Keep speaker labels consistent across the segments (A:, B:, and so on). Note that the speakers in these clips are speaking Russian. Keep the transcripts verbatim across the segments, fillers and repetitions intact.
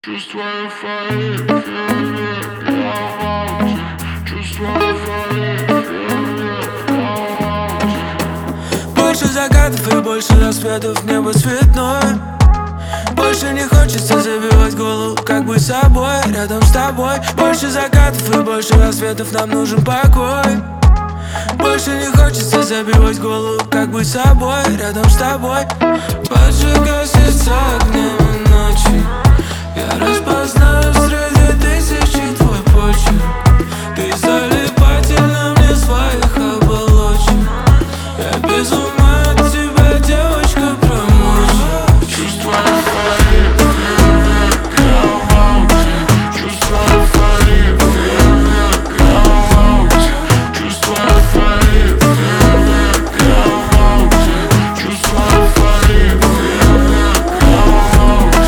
A: Чувствую фаер, фейерверк, я в ауте. Чувствую фаер, фейерверк, я в ауте.
B: Больше закатов и больше рассветов, небо цветное. Больше не хочется забивать голову как бы собой, рядом с тобой. Больше закатов и больше рассветов, нам нужен покой. Больше не хочется забивать голову как бы собой, рядом с тобой. Поджигай сердца огнями ночи, я распознаю среди тысячи твой почерк. Ты залипательна мне своих оболочек. Я без ума от тебя, девочка, промочи.
A: Чувствую фаер, фейерверк, я в ауте. Чувствую фаер, фейерверк, я в ауте. Чувствую фаер, фейерверк, я в ауте. Чувствую фаер, фейерверк, я в ауте.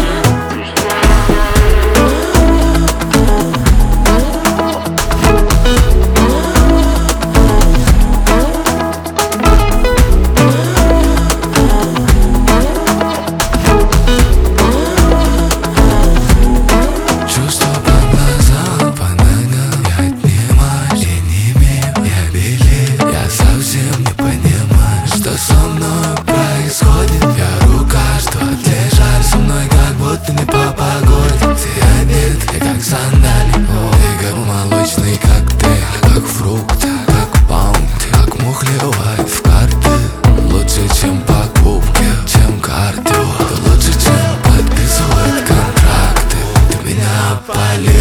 C: Чувства по глазам, по ногам я отнимаю, я не имею, я белею. Я совсем не понимаю, что со мной происходит. Я рука, что отлежали со мной, как будто не по погоде. Ты одет, я как сандали, ты как молочный коктейль, как фрукты, как баунти, как мухлевать в карты. Лучше, чем покупки, чем кардио. Ты лучше, чем подписывать контракты. Ты меня опалил.